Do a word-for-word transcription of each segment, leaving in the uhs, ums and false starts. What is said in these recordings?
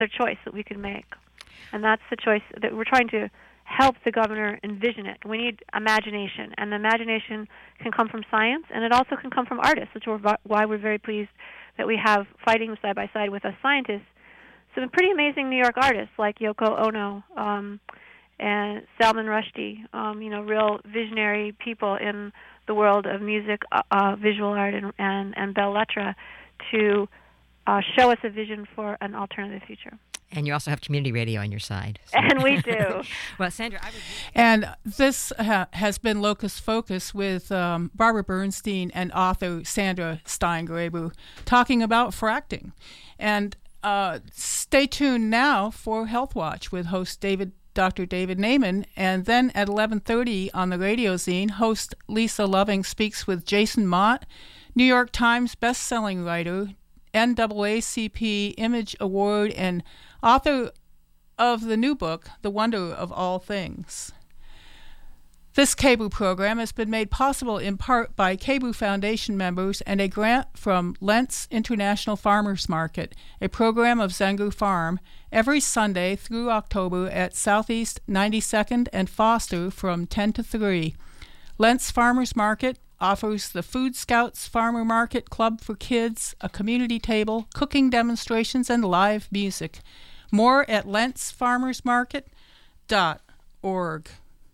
choice that we can make. And that's the choice that we're trying to help the governor envision it. We need imagination, and the imagination can come from science, and it also can come from artists, which is why we're very pleased that we have fighting side by side with us scientists some pretty amazing New York artists like Yoko Ono um, and Salman Rushdie, um, you know, real visionary people in the world of music, uh, uh, visual art, and, and, and belles lettres to uh, show us a vision for an alternative future. And you also have community radio on your side. So. And we do. Well, Sandra, I would... And this ha- has been Locus Focus with um, Barbara Bernstein and author Sandra Stein-Graber talking about fracking. And uh, stay tuned now for Health Watch with host David, Doctor David Naiman. And then at eleven thirty on the Radio Zine, host Lisa Loving speaks with Jason Mott, New York Times best-selling writer, N double A C P Image Award, and author of the new book, The Wonder of All Things. This K B U program has been made possible in part by K B U Foundation members and a grant from Lentz International Farmers Market, a program of Zenger Farm, every Sunday through October at Southeast ninety-second and Foster from ten to three. Lentz Farmers Market offers the Food Scouts Farmer Market Club for kids, a community table, cooking demonstrations, and live music. More at lentz farmers market dot org.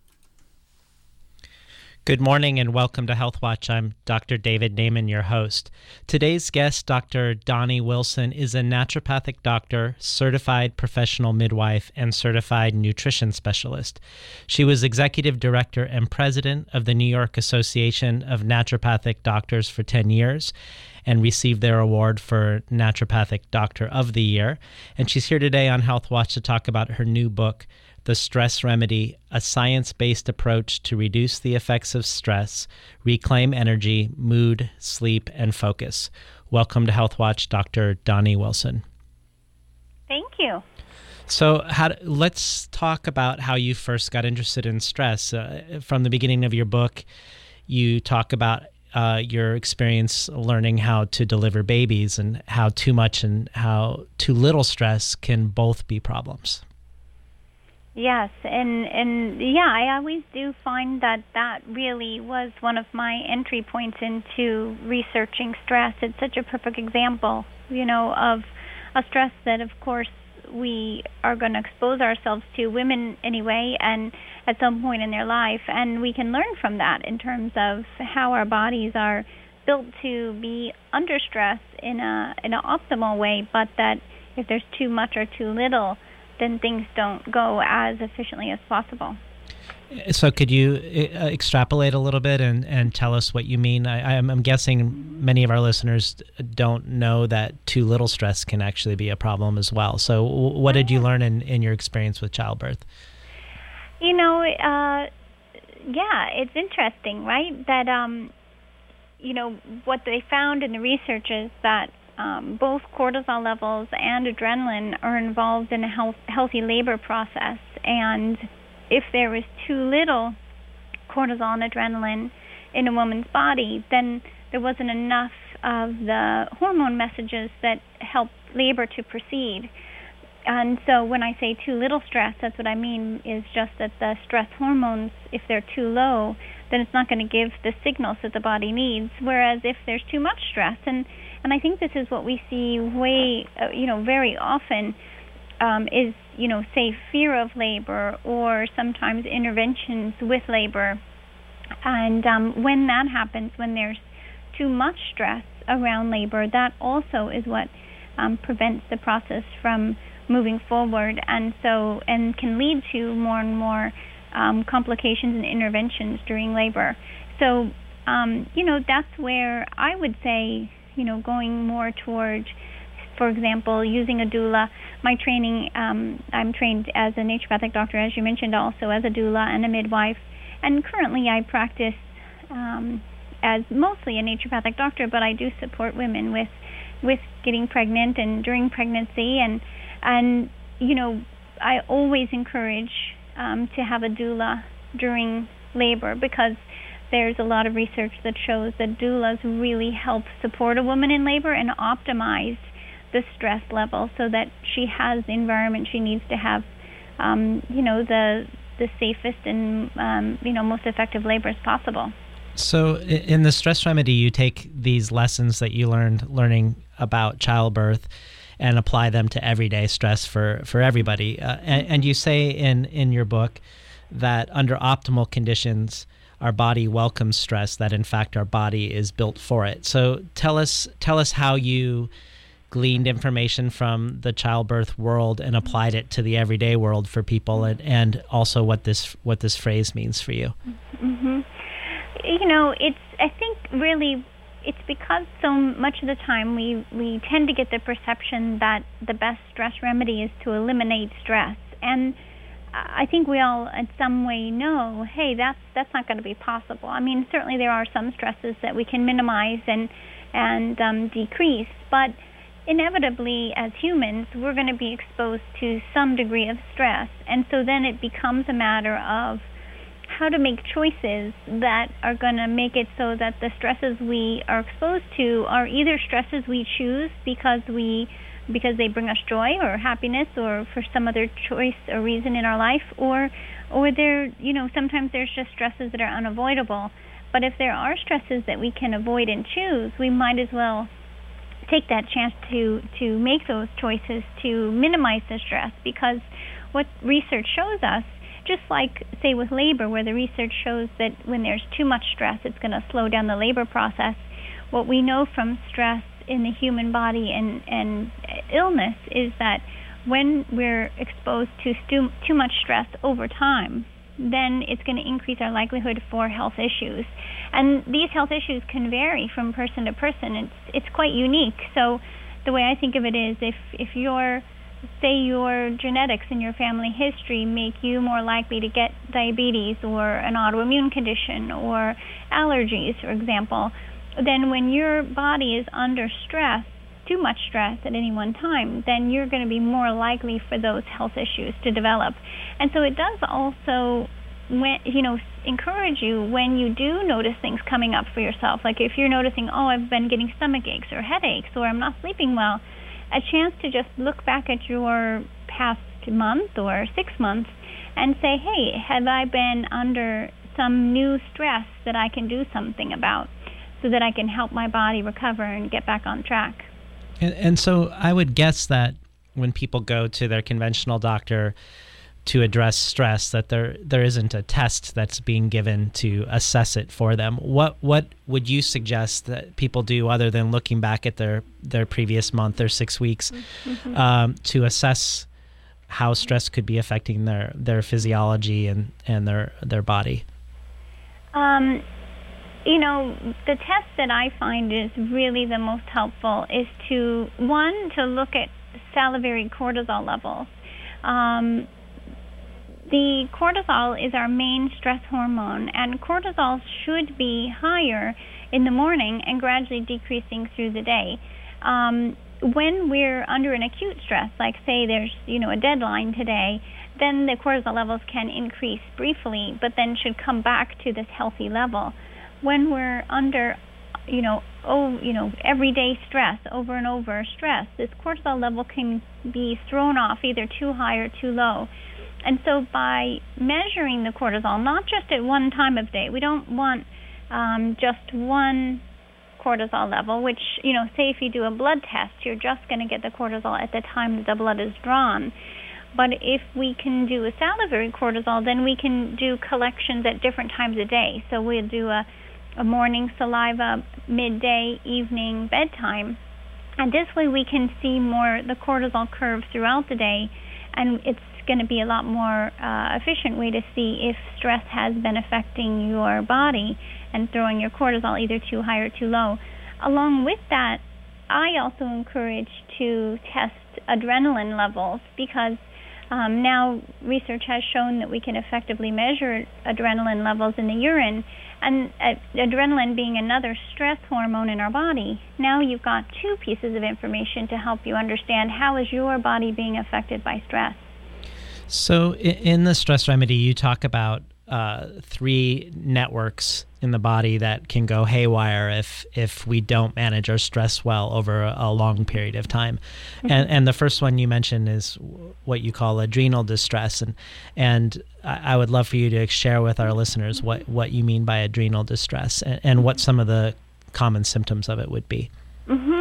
Good morning and welcome to Health Watch. I'm Doctor David Naiman, your host. Today's guest, Doctor Donnie Wilson, is a naturopathic doctor, certified professional midwife, and certified nutrition specialist. She was executive director and president of the New York Association of Naturopathic Doctors for ten years and received their award for Naturopathic Doctor of the Year. And she's here today on Health Watch to talk about her new book, The Stress Remedy, a science-based approach to reduce the effects of stress, reclaim energy, mood, sleep, and focus. Welcome to Health Watch, Doctor Donnie Wilson. Thank you. So how, let's talk about how you first got interested in stress. Uh, from the beginning of your book, you talk about uh, your experience learning how to deliver babies and how too much and how too little stress can both be problems. Yes, and, and yeah, I always do find that that really was one of my entry points into researching stress. It's such a perfect example, you know, of a stress that, of course, we are going to expose ourselves to, women anyway, and at some point in their life, and we can learn from that in terms of how our bodies are built to be under stress in a in an optimal way, but that if there's too much or too little, then things don't go as efficiently as possible. So could you uh, extrapolate a little bit and, and tell us what you mean? I, I'm, I'm guessing many of our listeners don't know that too little stress can actually be a problem as well. So w- what did you learn in, in your experience with childbirth? You know, uh, yeah, it's interesting, right? That, um, you know, what they found in the research is that Um, both cortisol levels and adrenaline are involved in a health, healthy labor process. And if there was too little cortisol and adrenaline in a woman's body, then there wasn't enough of the hormone messages that help labor to proceed. And so when I say too little stress, that's what I mean is just that the stress hormones, if they're too low, then it's not going to give the signals that the body needs. Whereas if there's too much stress, and And I think this is what we see way, uh, you know, very often um, is, you know, say fear of labor or sometimes interventions with labor. And um, when that happens, when there's too much stress around labor, that also is what um, prevents the process from moving forward, and so and can lead to more and more um, complications and interventions during labor. So, um, you know, that's where I would say, you know, going more toward, for example, using a doula. My training, um, I'm trained as a naturopathic doctor, as you mentioned, also as a doula and a midwife. And currently I practice um, as mostly a naturopathic doctor, but I do support women with with getting pregnant and during pregnancy. And, and you know, I always encourage um, to have a doula during labor, because there's a lot of research that shows that doulas really help support a woman in labor and optimize the stress level so that she has the environment she needs to have, um, you know, the the safest and um, you know most effective labor as possible. So in the stress remedy, you take these lessons that you learned learning about childbirth and apply them to everyday stress for, for everybody. Uh, and, and you say in, in your book that under optimal conditions, our body welcomes stress, that in fact our body is built for it. So tell us tell us how you gleaned information from the childbirth world and applied it to the everyday world for people, and, and also what this what this phrase means for you. Mm-hmm. You know, it's I think really it's because so much of the time we, we tend to get the perception that the best stress remedy is to eliminate stress. And I think we all in some way know, hey, that's that's not going to be possible. I mean, certainly there are some stresses that we can minimize and and um, decrease, but inevitably as humans we're going to be exposed to some degree of stress, and so then it becomes a matter of how to make choices that are going to make it so that the stresses we are exposed to are either stresses we choose because we because they bring us joy or happiness or for some other choice or reason in our life, or or they're, you know, sometimes there's just stresses that are unavoidable. But if there are stresses that we can avoid and choose, we might as well take that chance to, to make those choices to minimize the stress, because what research shows us, just like, say, with labor, where the research shows that when there's too much stress, it's going to slow down the labor process, what we know from stress in the human body and, and illness is that when we're exposed to stu- too much stress over time, then it's going to increase our likelihood for health issues. And these health issues can vary from person to person. It's it's quite unique. So the way I think of it is if, if your, say your genetics and your family history make you more likely to get diabetes or an autoimmune condition or allergies, for example, then when your body is under stress, too much stress at any one time, then you're going to be more likely for those health issues to develop. And so it does also, when, you know, encourage you when you do notice things coming up for yourself. Like if you're noticing, oh, I've been getting stomach aches or headaches or I'm not sleeping well, a chance to just look back at your past month or six months and say, hey, have I been under some new stress that I can do something about, so that I can help my body recover and get back on track. And, and so I would guess that when people go to their conventional doctor to address stress, that there there isn't a test that's being given to assess it for them. What what would you suggest that people do other than looking back at their, their previous month or six weeks mm-hmm. um, to assess how stress could be affecting their, their physiology and, and their, their body? Um. You know, the test that I find is really the most helpful is to, one, to look at salivary cortisol levels. Um, the cortisol is our main stress hormone, and cortisol should be higher in the morning and gradually decreasing through the day. Um, when we're under an acute stress, like say there's, you know, a deadline today, then the cortisol levels can increase briefly, but then should come back to this healthy level. When we're under, you know, oh, you know, everyday stress, over and over stress, this cortisol level can be thrown off either too high or too low. And so by measuring the cortisol, not just at one time of day, we don't want um, just one cortisol level, which, you know, say if you do a blood test, you're just going to get the cortisol at the time that the blood is drawn. But if we can do a salivary cortisol, then we can do collections at different times of day. So we'll do a a morning saliva, midday, evening, bedtime. And this way we can see more the cortisol curve throughout the day, and it's going to be a lot more uh, efficient way to see if stress has been affecting your body and throwing your cortisol either too high or too low. Along with that, I also encourage to test adrenaline levels, because um, now research has shown that we can effectively measure adrenaline levels in the urine. And uh, adrenaline being another stress hormone in our body, now you've got two pieces of information to help you understand how is your body being affected by stress. So in the stress remedy, you talk about uh, three networks in the body that can go haywire if if we don't manage our stress well over a, a long period of time. Mm-hmm. And and the first one you mentioned is what you call adrenal distress. And and I, I would love for you to share with our listeners what, what you mean by adrenal distress and, and what some of the common symptoms of it would be. Mm-hmm.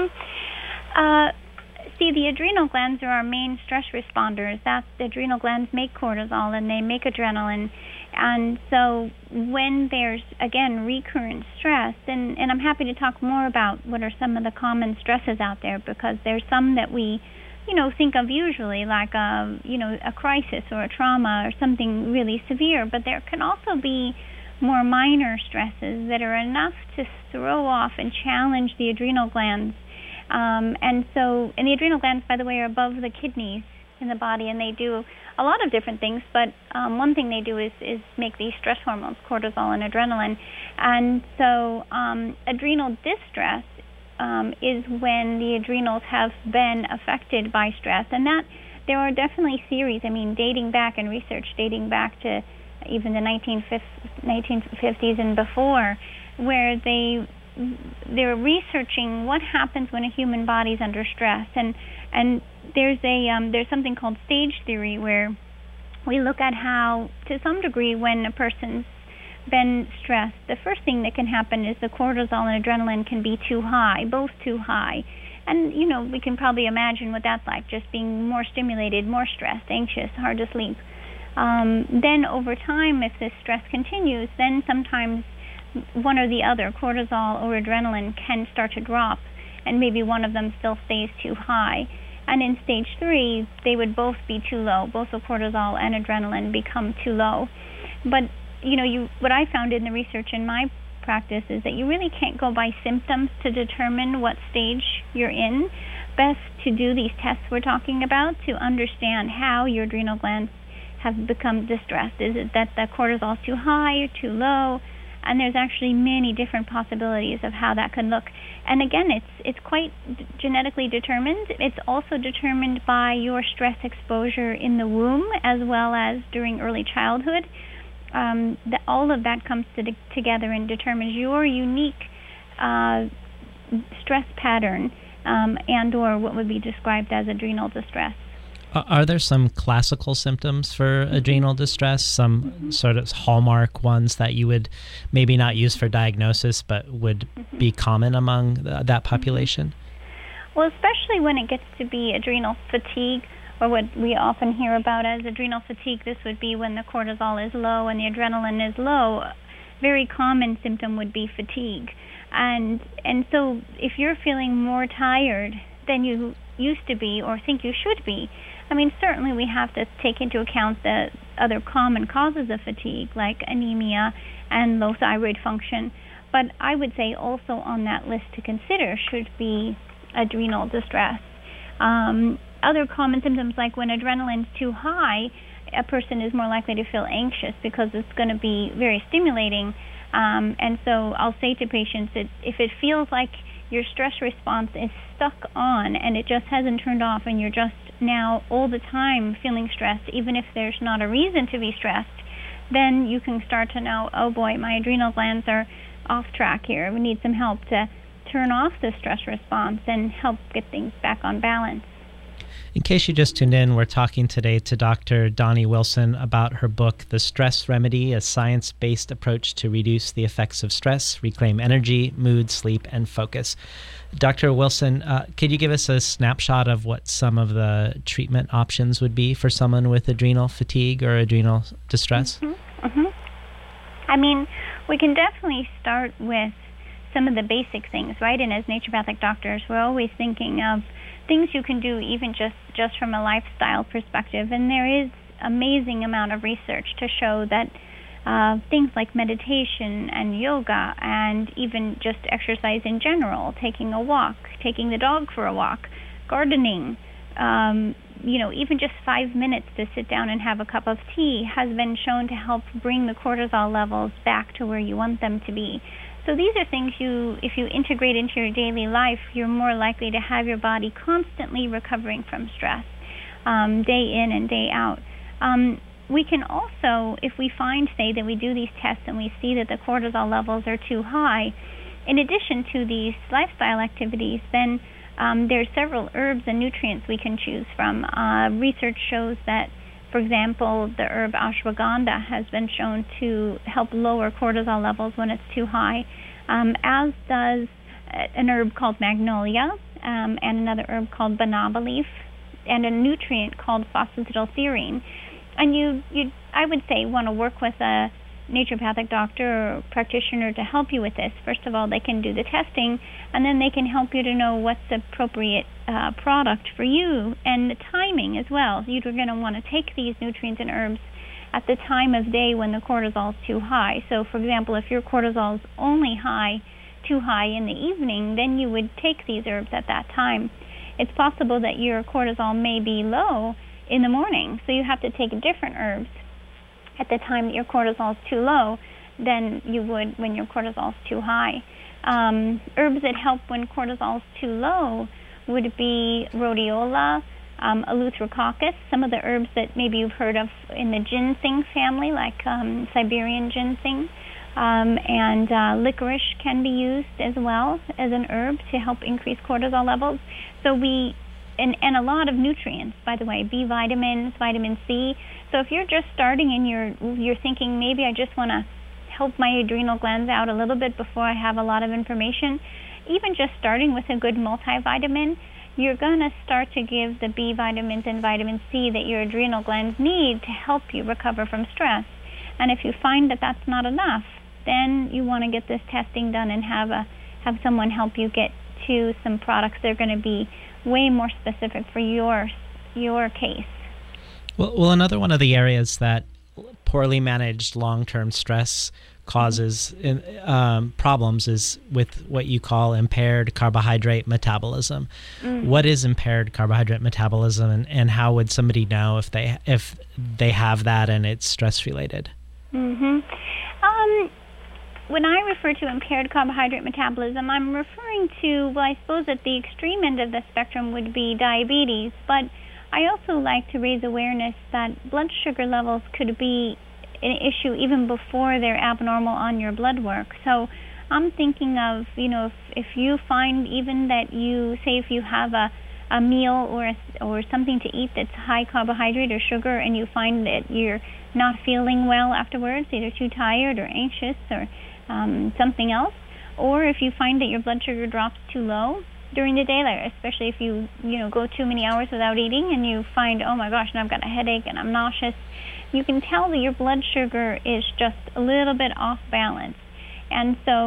Uh, see, the adrenal glands are our main stress responders. That's, the adrenal glands make cortisol and they make adrenaline. And so when there's, again, recurrent stress, and, and I'm happy to talk more about what are some of the common stresses out there, because there's some that we, you know, think of usually like a, you know, a crisis or a trauma or something really severe, but there can also be more minor stresses that are enough to throw off and challenge the adrenal glands. Um, and so, and the adrenal glands, by the way, are above the kidneys in the body, and they do a lot of different things, but um, one thing they do is, is make these stress hormones, cortisol and adrenaline. And so um, adrenal distress um, is when the adrenals have been affected by stress. And that there are definitely theories, I mean, dating back in research, dating back to even the nineteen fifties and before, where they they're researching what happens when a human body's under stress, and and there's a um, there's something called stage theory, where we look at how, to some degree, when a person's been stressed, the first thing that can happen is the cortisol and adrenaline can be too high, both too high. And, you know, we can probably imagine what that's like, just being more stimulated, more stressed, anxious, hard to sleep. Um, then over time, if this stress continues, then sometimes one or the other, cortisol or adrenaline, can start to drop, and maybe one of them still stays too high. And in stage three, they would both be too low. Both the cortisol and adrenaline become too low. But, you know, you what I found in the research in my practice is that you really can't go by symptoms to determine what stage you're in. Best to do these tests we're talking about to understand how your adrenal glands have become distressed. Is it that the cortisol is too high or too low? And there's actually many different possibilities of how that can look. And again, it's it's quite d- genetically determined. It's also determined by your stress exposure in the womb as well as during early childhood. Um, the, all of that comes to de- together and determines your unique uh, stress pattern um, and or what would be described as adrenal distress. Are there some classical symptoms for adrenal distress, some mm-hmm. sort of hallmark ones that you would maybe not use for diagnosis but would mm-hmm. be common among th- that population? Well, especially when it gets to be adrenal fatigue, or what we often hear about as adrenal fatigue. This would be when the cortisol is low and the adrenaline is low. A very common symptom would be fatigue. And and so if you're feeling more tired than you used to be or think you should be, I mean, certainly we have to take into account the other common causes of fatigue, like anemia and low thyroid function. But I would say also on that list to consider should be adrenal distress. Um, other common symptoms, like when adrenaline's too high, a person is more likely to feel anxious because it's going to be very stimulating. Um, and so I'll say to patients that if it feels like your stress response is stuck on and it just hasn't turned off and you're just now all the time feeling stressed, even if there's not a reason to be stressed, then you can start to know, oh boy, my adrenal glands are off track here. We need some help to turn off the stress response and help get things back on balance. In case you just tuned in, we're talking today to Doctor Dawnie Wilson about her book, The Stress Remedy, a science-based approach to reduce the effects of stress, reclaim energy, mood, sleep, and focus. Doctor Wilson, uh, could you give us a snapshot of what some of the treatment options would be for someone with adrenal fatigue or adrenal distress? Mm-hmm. Mm-hmm. I mean, we can definitely start with some of the basic things, right? And as naturopathic doctors, we're always thinking of things you can do even just, just from a lifestyle perspective. And there is amazing amount of research to show that uh, things like meditation and yoga and even just exercise in general, taking a walk, taking the dog for a walk, gardening, um, you know, even just five minutes to sit down and have a cup of tea has been shown to help bring the cortisol levels back to where you want them to be. So these are things you, if you integrate into your daily life, you're more likely to have your body constantly recovering from stress, um, day in and day out. Um, we can also, if we find, say, that we do these tests and we see that the cortisol levels are too high, in addition to these lifestyle activities, then um, there are several herbs and nutrients we can choose from. Uh, research shows that, for example, the herb ashwagandha has been shown to help lower cortisol levels when it's too high, um, as does an herb called magnolia um, and another herb called banaba leaf, and a nutrient called phosphatidylserine. And you, you, I would say, want to work with a naturopathic doctor or practitioner to help you with this. First of all, they can do the testing, and then they can help you to know what's the appropriate uh, product for you, and the timing as well. You're going to want to take these nutrients and herbs at the time of day when the cortisol is too high. So, for example, if your cortisol is only high, too high in the evening, then you would take these herbs at that time. It's possible that your cortisol may be low in the morning, so you have to take different herbs at the time that your cortisol is too low than you would when your cortisol is too high. Um, herbs that help when cortisol is too low would be rhodiola, um, eleutherococcus, some of the herbs that maybe you've heard of in the ginseng family, like um, Siberian ginseng, um, and uh, licorice can be used as well as an herb to help increase cortisol levels. So we And, and a lot of nutrients, by the way, B vitamins, vitamin C. So if you're just starting and you're you're thinking, maybe I just want to help my adrenal glands out a little bit before I have a lot of information, even just starting with a good multivitamin, you're going to start to give the B vitamins and vitamin C that your adrenal glands need to help you recover from stress. And if you find that that's not enough, then you want to get this testing done and have a have someone help you get to some products that are going to be way more specific for your your case. Well, well, another one of the areas that poorly managed long-term stress causes mm-hmm. um, problems is with what you call impaired carbohydrate metabolism. Mm. What is impaired carbohydrate metabolism, and, and how would somebody know if they if they have that and it's stress-related? Mm-hmm. Um, When I refer to impaired carbohydrate metabolism, I'm referring to, well, I suppose at the extreme end of the spectrum would be diabetes, but I also like to raise awareness that blood sugar levels could be an issue even before they're abnormal on your blood work. So I'm thinking of, you know, if, if you find even that you, say if you have a, a meal or a, or something to eat that's high carbohydrate or sugar, and you find that you're not feeling well afterwards, either too tired or anxious or Um, something else, or if you find that your blood sugar drops too low during the day, like especially if you you know go too many hours without eating and you find, oh my gosh, now I've got a headache and I'm nauseous, you can tell that your blood sugar is just a little bit off balance. And so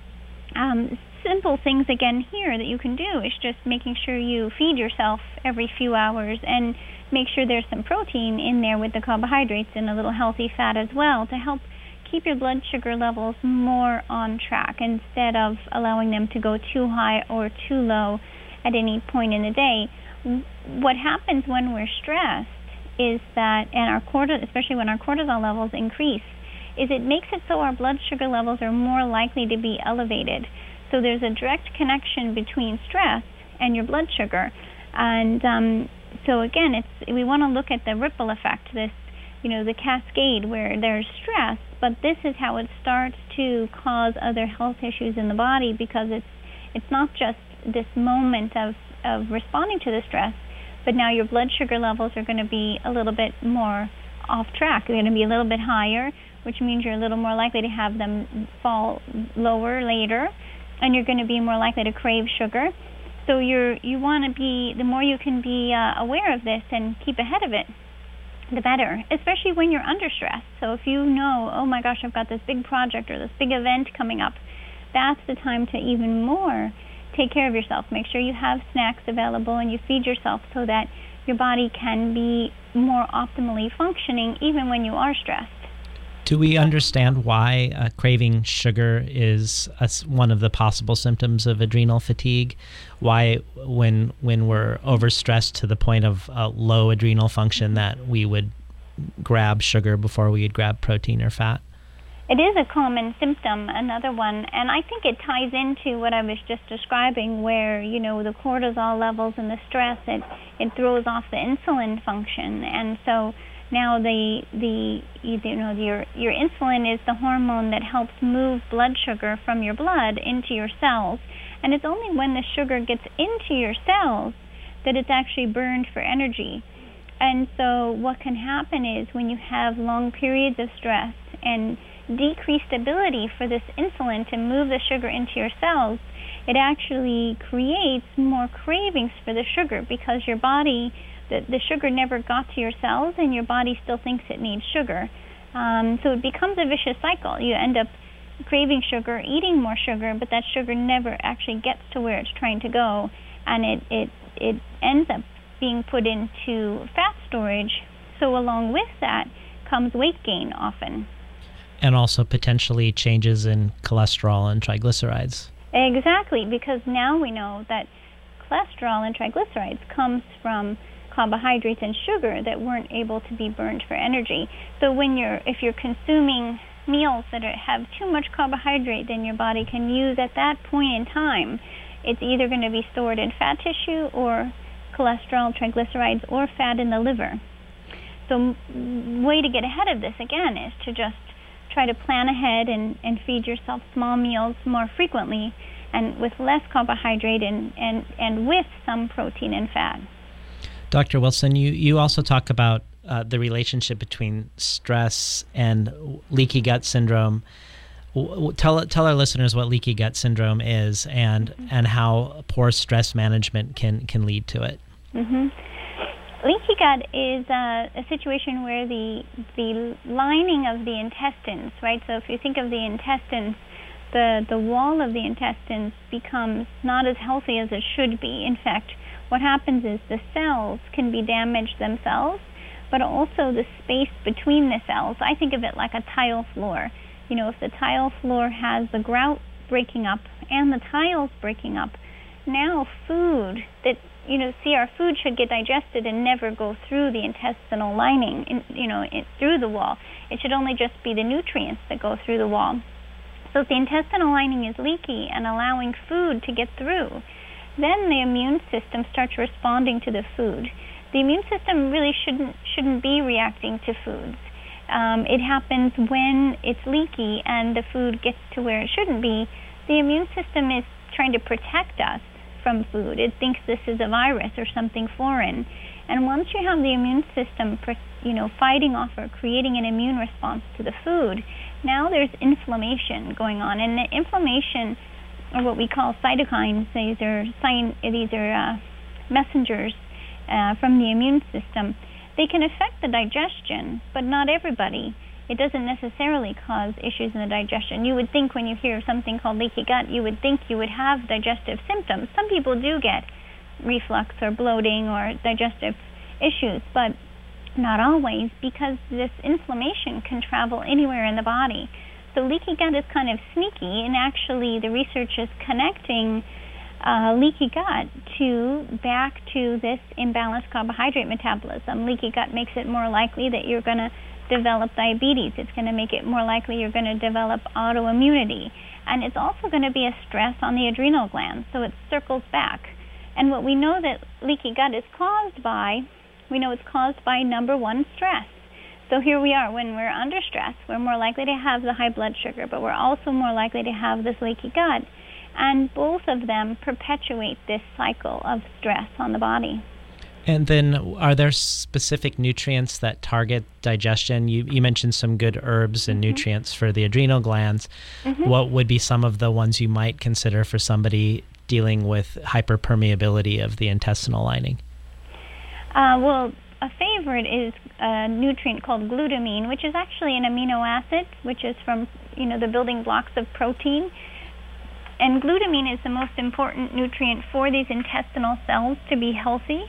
um, simple things again here that you can do is just making sure you feed yourself every few hours and make sure there's some protein in there with the carbohydrates and a little healthy fat as well to help keep your blood sugar levels more on track instead of allowing them to go too high or too low at any point in the day. What happens when we're stressed is that, and our cortisol, especially when our cortisol levels increase, is it makes it so our blood sugar levels are more likely to be elevated. So there's a direct connection between stress and your blood sugar. And um, so again, it's we want to look at the ripple effect, this, you know, the cascade where there's stress, but this is how it starts to cause other health issues in the body, because it's it's not just this moment of, of responding to the stress, but now your blood sugar levels are going to be a little bit more off track. They're going to be a little bit higher, which means you're a little more likely to have them fall lower later, and you're going to be more likely to crave sugar. So you're you want to be, the more you can be uh, aware of this and keep ahead of it, the better, especially when you're under stress. So if you know, oh my gosh, I've got this big project or this big event coming up, that's the time to even more take care of yourself. Make sure you have snacks available and you feed yourself so that your body can be more optimally functioning even when you are stressed. Do we understand why uh, craving sugar is a, one of the possible symptoms of adrenal fatigue? Why, when when we're overstressed to the point of uh, low adrenal function, that we would grab sugar before we would grab protein or fat? it is a common symptom, another one, and I think it ties into what I was just describing, where, you know, the cortisol levels and the stress, it, it throws off the insulin function, and so now the, the you know, your, your insulin is the hormone that helps move blood sugar from your blood into your cells, and it's only when the sugar gets into your cells that it's actually burned for energy. And so what can happen is when you have long periods of stress and decreased ability for this insulin to move the sugar into your cells, it actually creates more cravings for the sugar, because your body, the, the sugar never got to your cells and your body still thinks it needs sugar. Um, so it becomes a vicious cycle. You end up craving sugar, eating more sugar, but that sugar never actually gets to where it's trying to go, and it, it, it ends up being put into fat storage. So along with that comes weight gain often. And also potentially changes in cholesterol and triglycerides. Exactly, because now we know that cholesterol and triglycerides comes from carbohydrates and sugar that weren't able to be burned for energy. So when you're, if you're consuming meals that are, have too much carbohydrate than your body can use at that point in time, it's either going to be stored in fat tissue or cholesterol, triglycerides, or fat in the liver. So way to get ahead of this, again, is to just try to plan ahead and, and feed yourself small meals more frequently and with less carbohydrate and, and, and with some protein and fat. Doctor Wilson, you, you also talk about uh, the relationship between stress and leaky gut syndrome. W- tell tell our listeners what leaky gut syndrome is and mm-hmm. and how poor stress management can, can lead to it. Mm-hmm. Leaky gut is a, a situation where the the lining of the intestines, right? So if you think of the intestines, the, the wall of the intestines becomes not as healthy as it should be. In fact, what happens is the cells can be damaged themselves, but also the space between the cells. I think of it like a tile floor. You know, if the tile floor has the grout breaking up and the tiles breaking up, now food that, you know, see, our food should get digested and never go through the intestinal lining, in, you know, in, through the wall. It should only just be the nutrients that go through the wall. So if the intestinal lining is leaky and allowing food to get through, then the immune system starts responding to the food. The immune system really shouldn't shouldn't be reacting to foods. Um, it happens when it's leaky and the food gets to where it shouldn't be. The immune system is trying to protect us from food. It thinks this is a virus or something foreign. And once you have the immune system, you know, fighting off or creating an immune response to the food, now there's inflammation going on. And the inflammation, or what we call cytokines, these are sign, these are uh, messengers uh, from the immune system. They can affect the digestion, but not everybody. It doesn't necessarily cause issues in the digestion. You would think when you hear something called leaky gut, you would think you would have digestive symptoms. Some people do get reflux or bloating or digestive issues, but not always, because this inflammation can travel anywhere in the body. So leaky gut is kind of sneaky, and actually the research is connecting uh, leaky gut to back to this imbalanced carbohydrate metabolism. Leaky gut makes it more likely that you're going to develop diabetes. It's going to make it more likely you're going to develop autoimmunity. And it's also going to be a stress on the adrenal glands, so it circles back. And what we know that leaky gut is caused by, we know it's caused by, number one, stress. So here we are, when we're under stress, we're more likely to have the high blood sugar, but we're also more likely to have this leaky gut. And both of them perpetuate this cycle of stress on the body. And then are there specific nutrients that target digestion? You, you mentioned some good herbs and mm-hmm. nutrients for the adrenal glands. Mm-hmm. What would be some of the ones you might consider for somebody dealing with hyperpermeability of the intestinal lining? Uh, well, a favorite is a nutrient called glutamine, which is actually an amino acid, which is from, you know, the building blocks of protein. And glutamine is the most important nutrient for these intestinal cells to be healthy.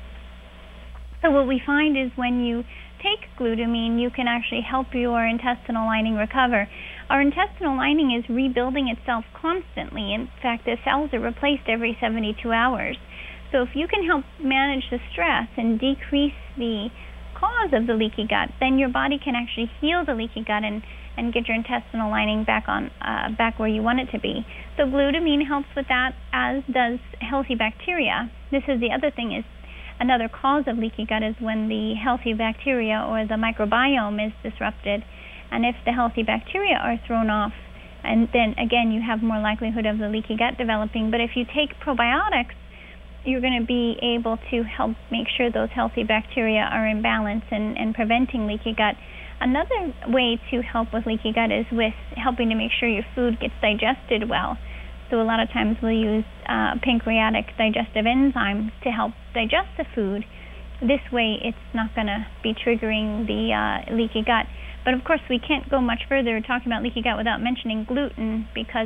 So what we find is when you take glutamine, you can actually help your intestinal lining recover. Our intestinal lining is rebuilding itself constantly. In fact, the cells are replaced every seventy-two hours. So if you can help manage the stress and decrease the cause of the leaky gut, then your body can actually heal the leaky gut and, and get your intestinal lining back on uh, back where you want it to be. So glutamine helps with that, as does healthy bacteria. This is the other thing is another cause of leaky gut is when the healthy bacteria or the microbiome is disrupted. And if the healthy bacteria are thrown off, and then again you have more likelihood of the leaky gut developing. But if you take probiotics, you're going to be able to help make sure those healthy bacteria are in balance and, and preventing leaky gut. Another way to help with leaky gut is with helping to make sure your food gets digested well. So a lot of times we'll use uh, pancreatic digestive enzymes to help digest the food. This way it's not going to be triggering the uh, leaky gut. But of course we can't go much further talking about leaky gut without mentioning gluten, because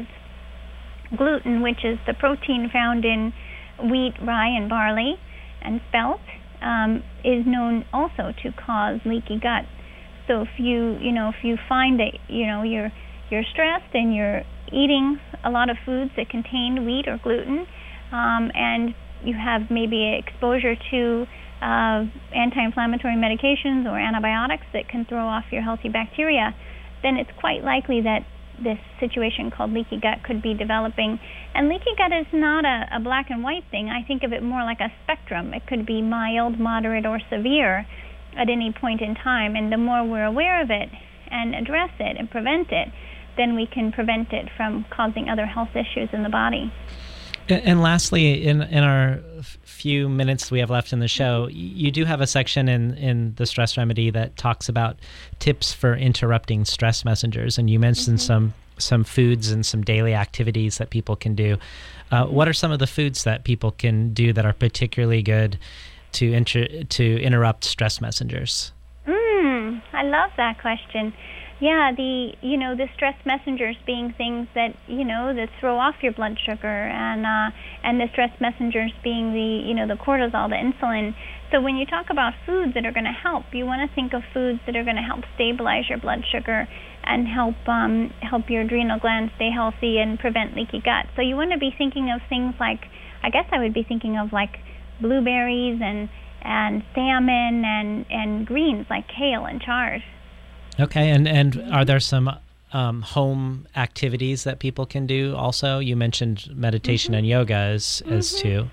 gluten, which is the protein found in wheat, rye, and barley, and spelt, um, is known also to cause leaky gut. So if you, you know, if you find that, you know, you're you're stressed and you're eating a lot of foods that contain wheat or gluten, um, and you have maybe exposure to uh, anti-inflammatory medications or antibiotics that can throw off your healthy bacteria, then it's quite likely that this situation called leaky gut could be developing. And leaky gut is not a, a black and white thing. I think of it more like a spectrum. It could be mild, moderate, or severe at any point in time. And the more we're aware of it and address it and prevent it, then we can prevent it from causing other health issues in the body. And lastly, in, in our few minutes we have left in the show, you do have a section in, in the Stress Remedy that talks about tips for interrupting stress messengers. And you mentioned mm-hmm. some some foods and some daily activities that people can do. Uh, what are some of the foods that people can do that are particularly good to inter- to interrupt stress messengers? Mm, I love that question. Yeah, the you know the stress messengers being things that you know that throw off your blood sugar, and uh, and the stress messengers being the you know the cortisol, the insulin. So when you talk about foods that are going to help, you want to think of foods that are going to help stabilize your blood sugar and help um, help your adrenal glands stay healthy and prevent leaky gut. So you want to be thinking of things like, I guess I would be thinking of like blueberries and and salmon and and greens like kale and chard. Okay, and, and are there some um, home activities that people can do also? You mentioned meditation mm-hmm. and yoga as, as mm-hmm. too.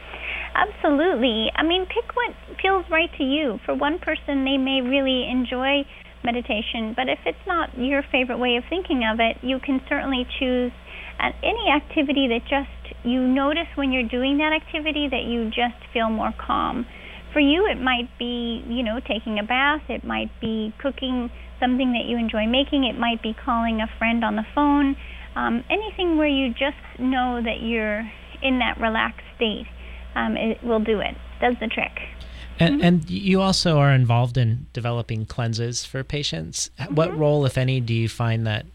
Absolutely. I mean, pick what feels right to you. For one person, they may really enjoy meditation, but if it's not your favorite way of thinking of it, you can certainly choose uh, any activity that just you notice when you're doing that activity that you just feel more calm. For you, it might be, you know, taking a bath. It might be cooking something that you enjoy making. It might be calling a friend on the phone. Um, anything where you just know that you're in that relaxed state, um, it will do it. Does the trick. And, mm-hmm. and you also are involved in developing cleanses for patients. Mm-hmm. What role, if any, do you find that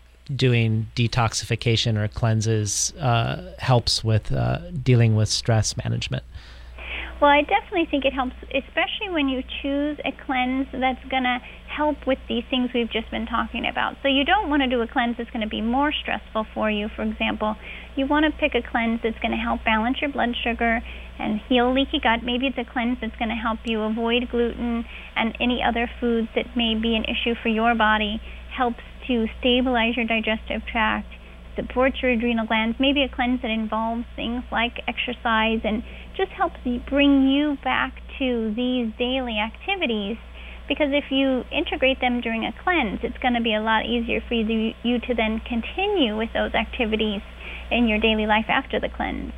doing detoxification or cleanses uh, helps with uh, dealing with stress management? Well, I definitely think it helps, especially when you choose a cleanse that's going to help with these things we've just been talking about. So you don't want to do a cleanse that's going to be more stressful for you, for example. You want to pick a cleanse that's going to help balance your blood sugar and heal leaky gut. Maybe it's a cleanse that's going to help you avoid gluten and any other foods that may be an issue for your body, helps to stabilize your digestive tract, supports your adrenal glands. Maybe a cleanse that involves things like exercise and just helps you bring you back to these daily activities, because if you integrate them during a cleanse, it's going to be a lot easier for you, you to then continue with those activities in your daily life after the cleanse.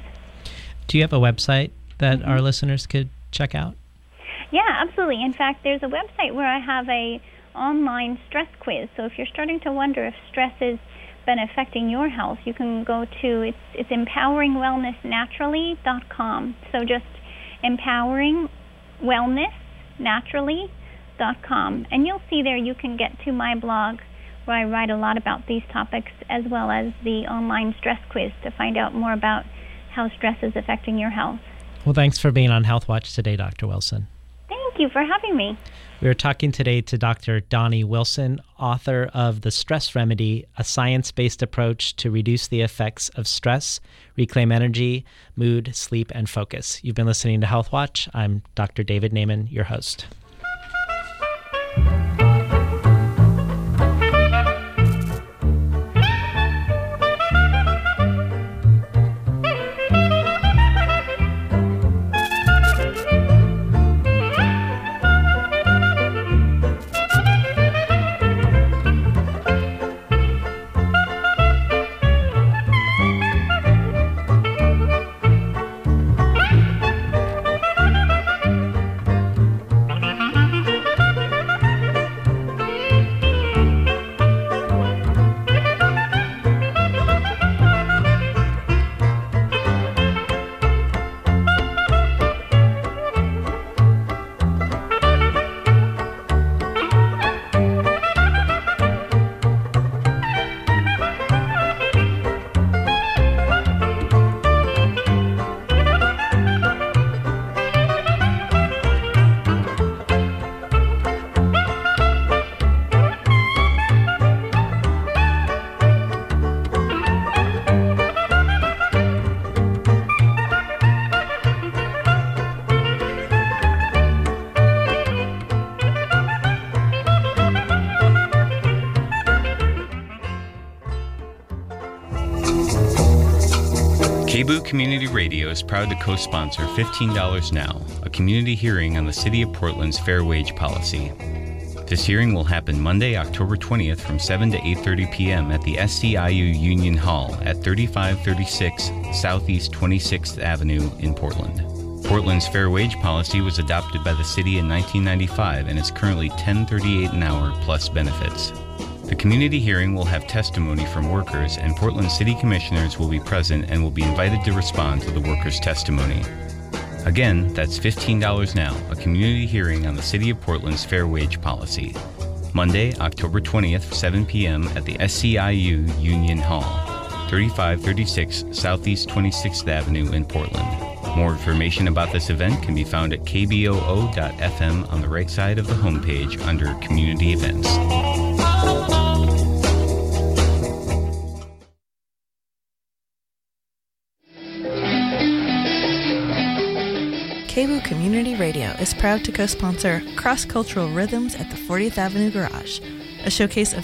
Do you have a website that mm-hmm. our listeners could check out? Yeah, absolutely. In fact, there's a website where I have a online stress quiz. So if you're starting to wonder if stress has been affecting your health, you can go to, it's, it's empowering wellness naturally dot com. So just empowering wellness naturally dot com. And you'll see there you can get to my blog where I write a lot about these topics, as well as the online stress quiz to find out more about how stress is affecting your health. Well, thanks for being on Health Watch today, Doctor Wilson. Thank you for having me. We are talking today to Doctor Dawnie Wilson, author of The Stress Remedy, a science-based approach to reduce the effects of stress, reclaim energy, mood, sleep, and focus. You've been listening to Health Watch. I'm Doctor David Naiman, your host. K B O O Community Radio is proud to co-sponsor fifteen dollars Now, a community hearing on the City of Portland's fair wage policy. This hearing will happen Monday, October twentieth from seven to eight thirty p.m. at the S C I U Union Hall at thirty-five thirty-six Southeast twenty-sixth Avenue in Portland. Portland's fair wage policy was adopted by the city in nineteen ninety-five and is currently ten thirty-eight an hour plus benefits. The community hearing will have testimony from workers, and Portland City Commissioners will be present and will be invited to respond to the workers' testimony. Again, that's fifteen dollars Now, a community hearing on the City of Portland's fair wage policy. Monday, October twentieth, seven p.m. at the S C I U Union Hall, thirty-five thirty-six Southeast twenty-sixth Avenue in Portland. More information about this event can be found at k b o o dot f m on the right side of the homepage under Community Events. K B O O Community Radio is proud to co-sponsor Cross-Cultural Rhythms at the fortieth Avenue Garage, a showcase of